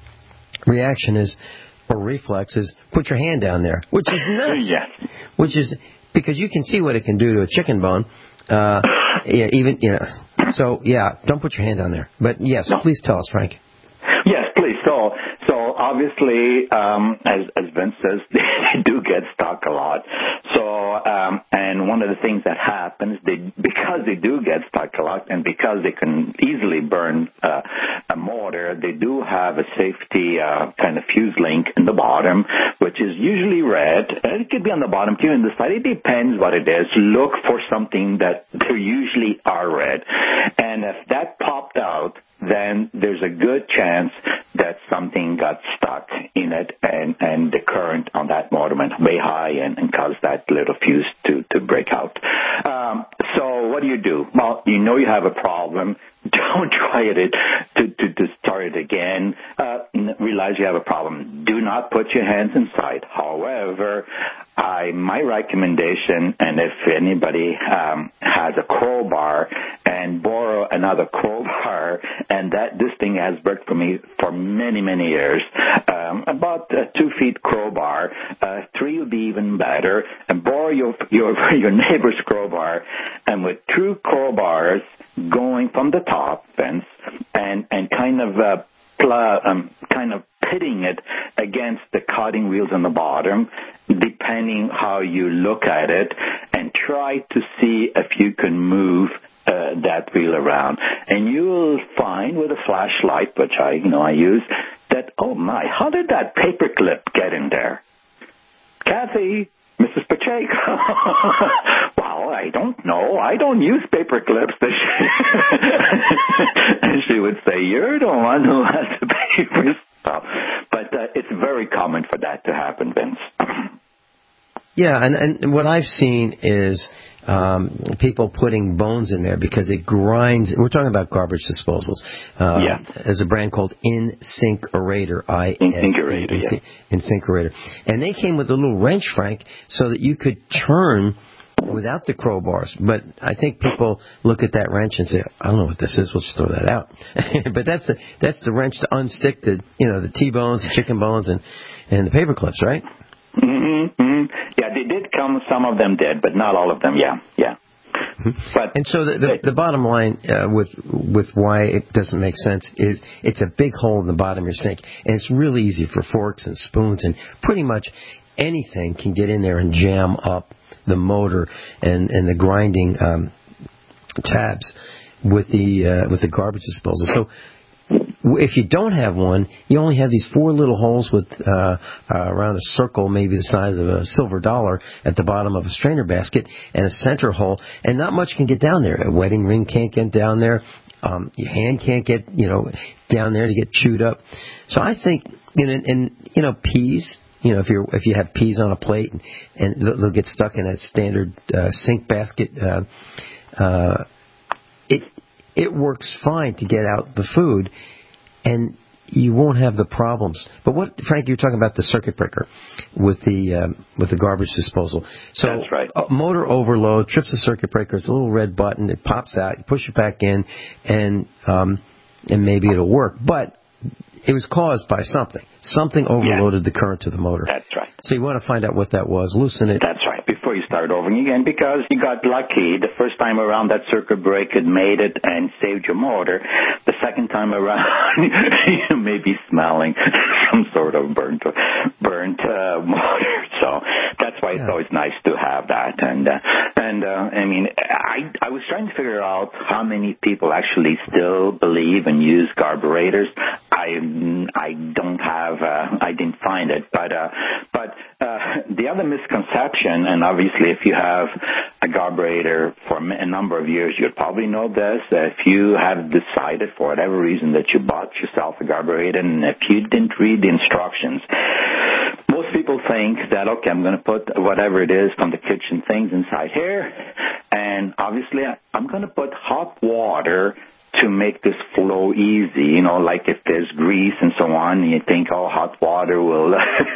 reaction is, or reflex is, put your hand down there, which is nuts.
Yes.
Which is because you can see what it can do to a chicken bone. Uh, yeah, even you know. So yeah, don't put your hand down there. But yes, no. Please tell us, Frank.
Yes, please. So, so obviously, um, as, as Vince says, they do get stuck a lot. So, um, and one of the things that happens, they, because they do get stuck a lot, and because they can easily burn uh, a motor, they do have a safety uh, kind of fuse link in the bottom, which is usually red. And it could be on the bottom too, in the side. It depends what it is. Look for something that they usually are red, and if that popped out, then there's a good chance that something got stuck in it, and, and the current on that motor went way high and, and caused that little fuse to, to break out. Um, so what do you do? Well, you know you have a problem. Don't try it to, to, to start it again. Uh, realize you have a problem. Do not put your hands inside. However, I, my recommendation, and if anybody um, has a crowbar, and borrow another crowbar, and that this thing has worked for me for many, many years. Um, about a two feet crowbar, uh, three would be even better, and borrow your your your neighbor's crowbar, and with two crowbars going from the top fence, and and kind of uh, pl- um, kind of pitting it against the cutting wheels on the bottom, depending how you look at it, and try to see if you can move Uh, that wheel around, and you'll find with a flashlight, which I, you know, I use, that, oh my, how did that paperclip get in there? Kathy, Missus Pacheco. Well, I don't know. I don't use paperclips. And she would say, you're the one who has the paper stuff. But uh, it's very common for that to happen, Vince.
Yeah, and, and what I've seen is um, people putting bones in there because it grinds. We're talking about garbage disposals. Uh,
yeah.
There's a brand called InSinkErator. I S
InSinkErator, yeah.
InSinkErator. And they came with a little wrench, Frank, so that you could turn without the crowbars. But I think people look at that wrench and say, I don't know what this is, we'll just throw that out. But that's the that's the wrench to unstick the, you know, the T-bones, the chicken bones, and, and the paper clips, right?
Mm-hmm, mm-hmm. Yeah, they did come, some of them did, but not all of them, yeah, yeah. But
and so the the, the bottom line uh, with with why it doesn't make sense is it's a big hole in the bottom of your sink, and it's really easy for forks and spoons and pretty much anything can get in there and jam up the motor and and the grinding um, tabs with the uh, with the garbage disposal. So if you don't have one, you only have these four little holes with uh, uh, around a circle, maybe the size of a silver dollar, at the bottom of a strainer basket, and a center hole, and not much can get down there. A wedding ring can't get down there. Um, your hand can't get, you know, down there to get chewed up. So I think, you know, and, and you know, peas. You know, if you if you have peas on a plate and, and they'll get stuck in a standard uh, sink basket, uh, uh, it it works fine to get out the food. And you won't have the problems. But what, Frank, you're talking about the circuit breaker with the um, with the garbage disposal. So
that's right.
Uh, motor overload trips the circuit breaker. It's a little red button. It pops out. You push it back in, and um, and maybe it'll work. But it was caused by something. Something overloaded yeah. the current to the motor.
That's right.
So you want to find out what that was. Loosen it.
That's right. Before you start over again, because you got lucky the first time around that circuit breaker made it and saved your motor. The second time around, you may be smelling some sort of burnt burnt uh, motor. So that's why it's yeah. always nice to have that. And uh, and uh, I mean, I I was trying to figure out how many people actually still believe and use carburetors. I I don't have uh, I didn't find it, but uh, but uh, the other misconception, and obviously if you have a carburetor for a number of years, you'd probably know this. If you have decided for whatever reason that you bought yourself a carburetor, and if you didn't read the instructions, most people think that, okay, I'm going to put whatever it is from the kitchen things inside here, and obviously I'm going to put hot water to make this flow easy, you know, like if there's grease and so on, and you think, oh, hot water will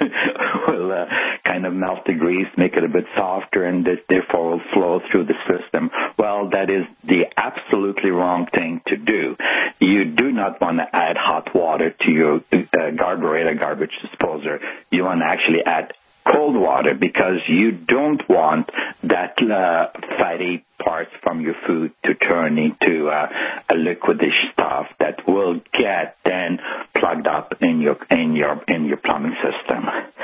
will uh, kind of melt the grease, make it a bit softer, and this therefore will flow through the system. Well, that is the absolutely wrong thing to do. You do not want to add hot water to your uh, carburetor garbage disposer. You want to actually add cold water, because you don't want that uh, fatty parts from your food to turn into uh, a liquidish stuff that will get then plugged up in your in your in your plumbing system.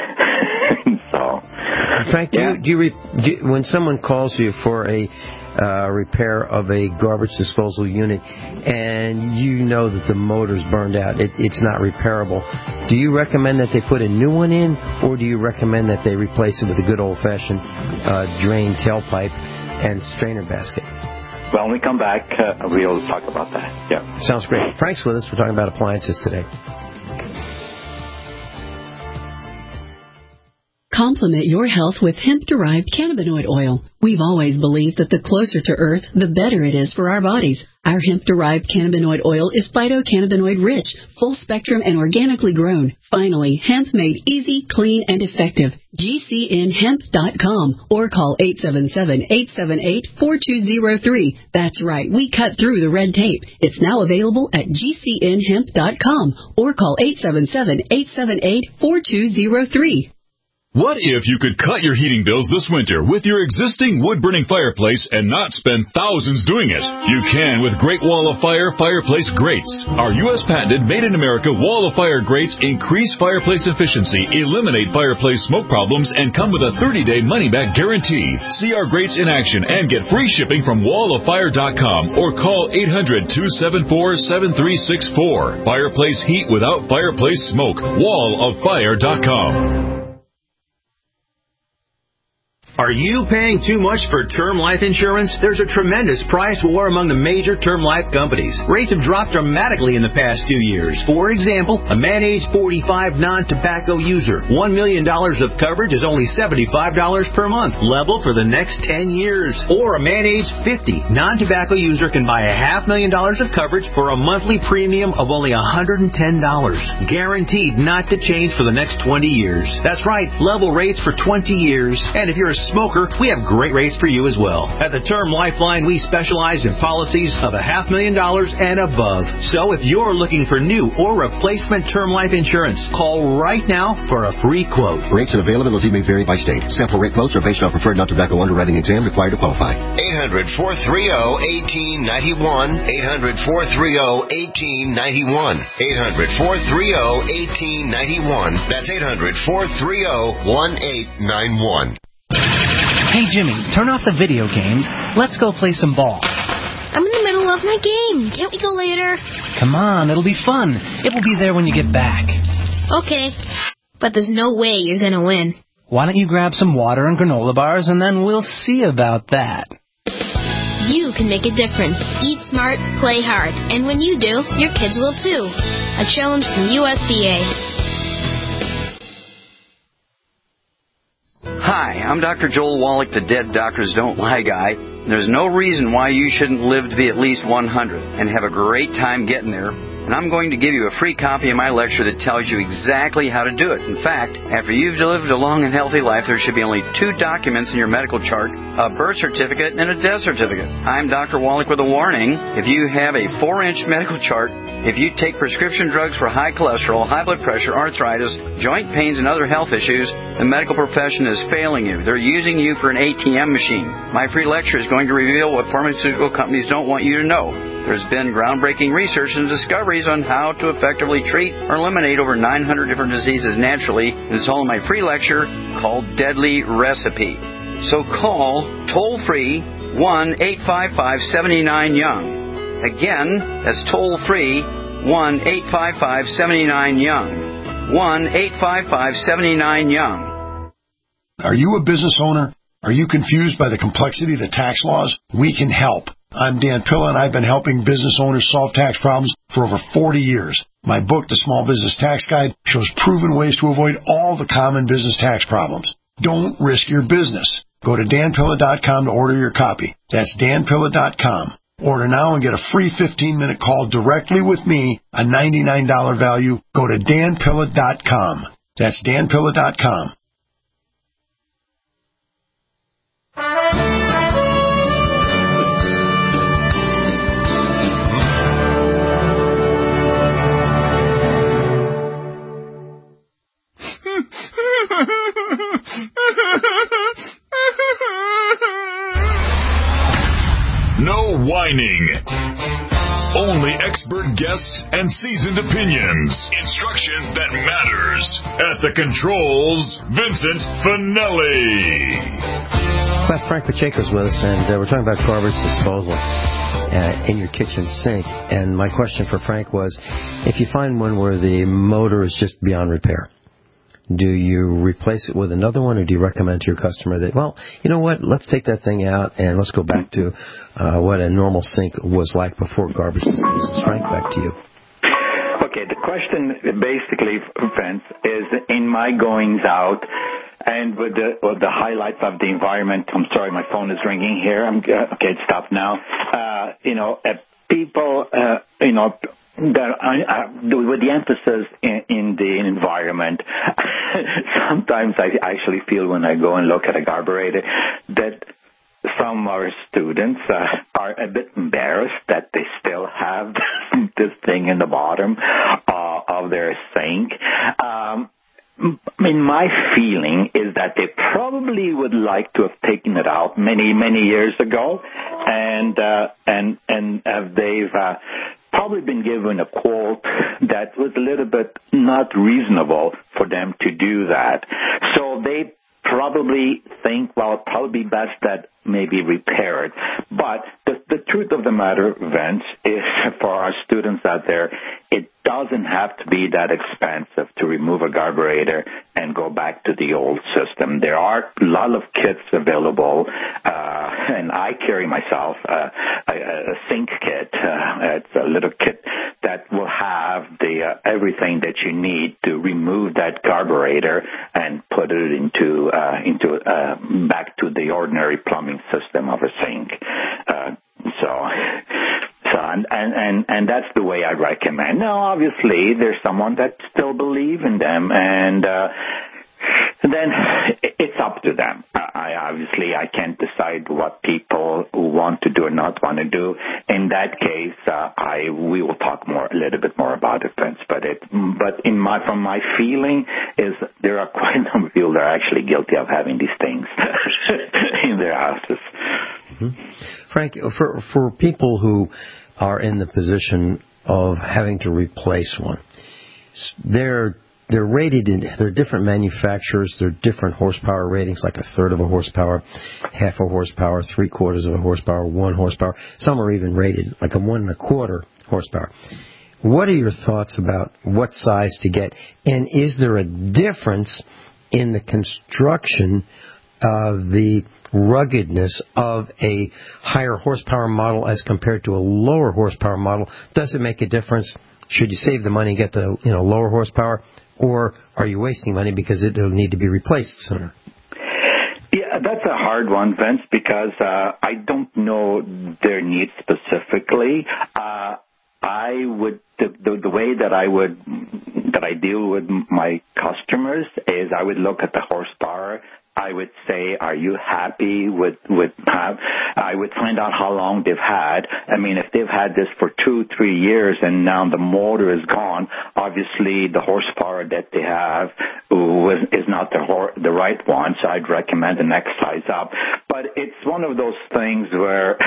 So,
Frank, do
yeah.
you, do you, re, do you when someone calls you for a uh, repair of a garbage disposal unit, and you know that the motor's burned out, it, it's not repairable, do you recommend that they put a new one in, or do you recommend that they replace it with a good old-fashioned uh, drain tailpipe and strainer basket?
Well, when we come back, uh, we'll talk about that. Yeah.
Sounds great. Frank's with us. We're talking about appliances today.
Complement your health with hemp-derived cannabinoid oil. We've always believed that the closer to Earth, the better it is for our bodies. Our hemp-derived cannabinoid oil is phytocannabinoid-rich, full-spectrum, and organically grown. Finally, hemp made easy, clean, and effective. G C N hemp dot com or call eight seven seven, eight seven eight, four two zero three. That's right, we cut through the red tape. It's now available at G C N hemp dot com or call eight seven seven, eight seven eight, four two zero three.
What if you could cut your heating bills this winter with your existing wood-burning fireplace and not spend thousands doing it? You can with Great Wall of Fire Fireplace Grates. Our U S patented made-in-America Wall of Fire grates increase fireplace efficiency, eliminate fireplace smoke problems, and come with a thirty-day money-back guarantee. See our grates in action and get free shipping from wall of fire dot com or call eight hundred, two seven four, seven three six four. Fireplace heat without fireplace smoke. wall of fire dot com.
Are you paying too much for term life insurance? There's a tremendous price war among the major term life companies. Rates have dropped dramatically in the past two years. For example, a man age forty-five non-tobacco user, one million dollars of coverage is only seventy-five dollars per month, level for the next ten years. Or a man age fifty non-tobacco user can buy a half million dollars of coverage for a monthly premium of only one hundred ten dollars. Guaranteed not to change for the next twenty years. That's right, level rates for twenty years. And if you're a smoker, we have great rates for you as well. At the Term Lifeline, we specialize in policies of a half million dollars and above. So if you're looking for new or replacement term life insurance, call right now for a free quote.
Rates and availability may vary by state. Sample rate quotes are based on preferred non-tobacco underwriting exam required to qualify.
eight hundred, four three zero, one eight nine one. eight hundred, four three zero, one eight nine one. eight hundred, four three zero, one eight nine one. That's eight hundred, four three zero, one eight nine one.
Hey, Jimmy, turn off the video games. Let's go play some ball.
I'm in the middle of my game. Can't we go later?
Come on, it'll be fun. It will be there when you get back.
Okay, but there's no way you're going to win.
Why don't you grab some water and granola bars, and then we'll see about that.
You can make a difference. Eat smart, play hard. And when you do, your kids will too. A challenge from U S D A.
Hi, I'm Doctor Joel Wallach, the Dead Doctors Don't Lie guy. There's no reason why you shouldn't live to be at least one hundred and have a great time getting there. And I'm going to give you a free copy of my lecture that tells you exactly how to do it. In fact, after you've lived a long and healthy life, there should be only two documents in your medical chart, a birth certificate and a death certificate. I'm Doctor Wallach with a warning. If you have a four-inch medical chart, if you take prescription drugs for high cholesterol, high blood pressure, arthritis, joint pains, and other health issues, the medical profession is failing you. They're using you for an A T M machine. My free lecture is going to reveal what pharmaceutical companies don't want you to know. There's been groundbreaking research and discoveries on how to effectively treat or eliminate over nine hundred different diseases naturally, and it's all in my free lecture called Deadly Recipe. So call toll-free one eight five five, seven nine Young. Again, that's toll-free one eight five five, seven nine Young. one eight five five, seven nine Young.
Are you a business owner? Are you confused by the complexity of the tax laws? We can help. I'm Dan Pilla, and I've been helping business owners solve tax problems for over forty years. My book, The Small Business Tax Guide, shows proven ways to avoid all the common business tax problems. Don't risk your business. Go to dan pilla dot com to order your copy. That's dan pilla dot com. Order now and get a free fifteen-minute call directly with me, a ninety-nine dollars value. Go to dan pilla dot com. That's dan pilla dot com.
No whining. Only expert guests and seasoned opinions. Instruction that matters. At the controls, Vincent Finelli.
Class Frank Pacheco's with us, and uh, we're talking about garbage disposal uh, in your kitchen sink. And my question for Frank was, if you find one where the motor is just beyond repair, do you replace it with another one, or do you recommend to your customer that, well, you know what, let's take that thing out and let's go back to uh, what a normal sink was like before garbage disposal? Frank, back to you.
Okay, the question basically, Vince, is in my goings out and with the, with the highlights of the environment. I'm sorry, my phone is ringing here. I'm uh, okay, it stopped now. Uh, you know, uh, people, uh, you know, that uh, with the emphasis in, in the environment, sometimes I actually feel when I go and look at a carburetor that some of our students uh, are a bit embarrassed that they still have this thing in the bottom uh, of their sink. Um, I mean, my feeling is that they probably would like to have taken it out many, many years ago, and uh, and and uh, they've uh, probably been given a quote that was a little bit not reasonable for them to do that. So they probably think, well, it'd probably be best that maybe repair it. But the, the truth of the matter, Vince, is for our students out there, it doesn't have to be that expensive to remove a carburetor and go back to the old system. There are a lot of kits available, uh, and I carry myself uh, a, a sink kit. Uh, it's a little kit that will have the uh, everything that you need to remove that carburetor and put it into uh, into uh, back to the ordinary plumbing system of a sink. Uh, so, so and, and and and that's the way I recommend. Now, obviously, there's someone that still believe in them, and uh, then it's up to them. I obviously I can't decide what people want to do or not want to do. In that case, uh, I we will talk more a little bit more about it, Vince. But it, but in my from my feeling is there are quite a number of people that are actually guilty of having these things in their houses.
Mm-hmm. Frank, for for people who are in the position of having to replace one, they're They're rated in, they're different manufacturers, they're different horsepower ratings, like a third of a horsepower, half a horsepower, three quarters of a horsepower, one horsepower. Some are even rated like a one and a quarter horsepower. What are your thoughts about what size to get? And is there a difference in the construction of the ruggedness of a higher horsepower model as compared to a lower horsepower model? Does it make a difference? Should you save the money and get the you know lower horsepower? Or are you wasting money because it will need to be replaced sooner?
Yeah, that's a hard one, Vince, because uh, I don't know their needs specifically. Uh, I would the, the the way that I would that I deal with my customers is I would look at the horsepower. I would say, are you happy with, with, uh, I would find out how long they've had. I mean, if they've had this for two, three years and now the motor is gone, obviously the horsepower that they have was, is not the, hor- the right one, so I'd recommend the next size up. But it's one of those things where,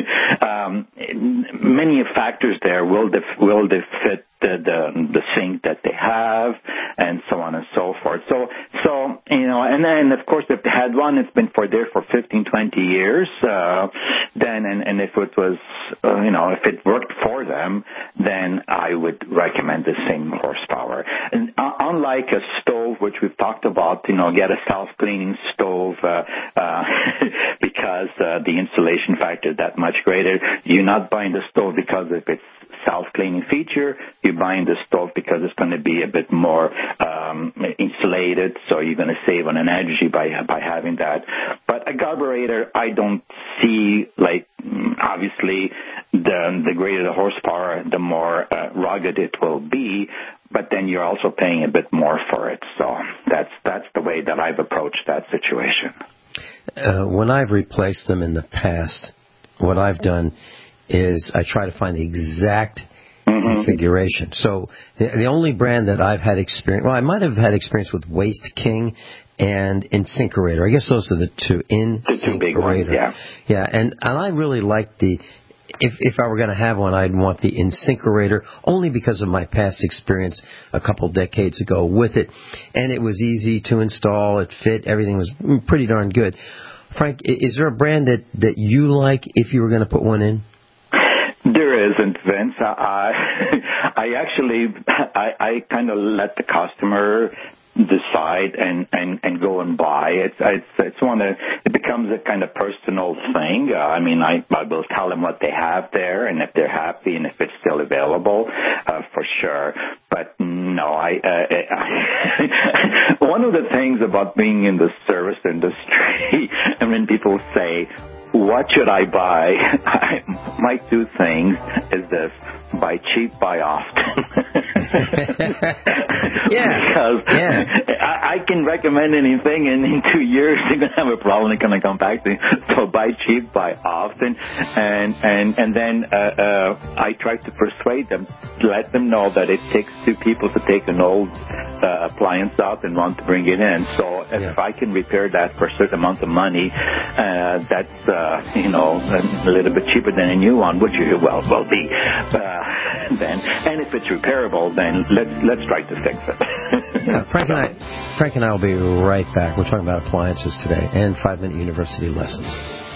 um, many factors there. Will they, will they fit the, the, the sink that they have and so on and so forth. So, so, you know, and then of course if they had one, it's been for there for fifteen, twenty years, uh, then, and, and if it was, uh, you know, if it worked for them, then I would recommend the same horsepower. And uh, unlike a stove, which we've talked about, you know, get a self-cleaning stove, uh, uh, because, uh, the insulation factor is that much greater. You're not buying the stove because of its self-cleaning feature. You're buying the stove because it's going to be a bit more um, insulated, so you're going to save on an energy by by having that. But a carburetor, I don't see, like, obviously, the the greater the horsepower, the more uh, rugged it will be, but then you're also paying a bit more for it. So that's that's the way that I've approached that situation.
Uh, when I've replaced them in the past, what I've done is I try to find the exact mm-hmm. configuration. So the, the only brand that I've had experience, well, I might have had experience with Waste King and Insinkerator. I guess those are the two. Insinkerator.
The two big ones, yeah.
Yeah, and, and I really like the, if if I were going to have one, I'd want the Insinkerator, only because of my past experience a couple decades ago with it. And it was easy to install, it fit, everything was pretty darn good. Frank, is there a brand that, that you like if you were going to put one in?
There isn't, Vince. I, I actually, I, I kind of let the customer decide and, and, and go and buy. It's, it's, it's one of, it becomes a kind of personal thing. Uh, I mean, I, I will tell them what they have there and if they're happy and if it's still available, uh, for sure. But no, I, uh, I one of the things about being in the service industry, and when people say, what should I buy? I, my two things is this: buy cheap, buy often.
yeah.
Because
yeah.
I, I can recommend anything, and in two years they're going to have a problem. They're going to come back to me. So buy cheap, buy often, and and and then uh, uh, I try to persuade them, let them know that it takes two people to take an old uh, appliance out and one to bring it in. So if
yeah.
I can repair that for a certain amount of money, uh, that's uh, you know a little bit cheaper than a new one, which you well will be. Uh, then, and if it's repairable, then let's let's try to fix it.
yeah, Frank and I, Frank and I will be right back. We're talking about appliances today and five-minute university lessons.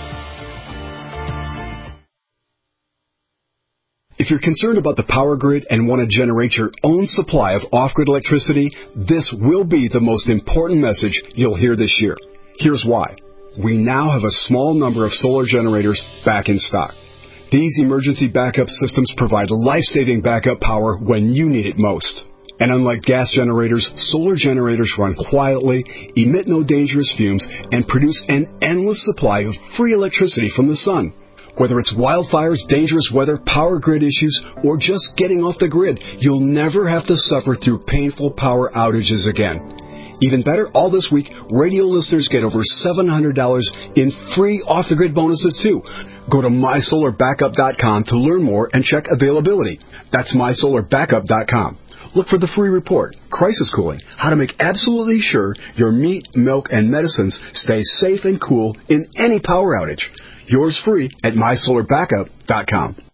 If you're concerned about the power grid and want to generate your own supply of off-grid electricity, this will be the most important message you'll hear this year. Here's why. We now have a small number of solar generators back in stock. These emergency backup systems provide life-saving backup power when you need it most. And unlike gas generators, solar generators run quietly, emit no dangerous fumes, and produce an endless supply of free electricity from the sun. Whether it's wildfires, dangerous weather, power grid issues, or just getting off the grid, you'll never have to suffer through painful power outages again. Even better, all this week, radio listeners get over seven hundred dollars in free off-the-grid bonuses, too. Go to my solar backup dot com to learn more and check availability. That's my solar backup dot com. Look for the free report, Crisis Cooling, how to make absolutely sure your meat, milk, and medicines stay safe and cool in any power outage. Yours free at my solar backup dot com.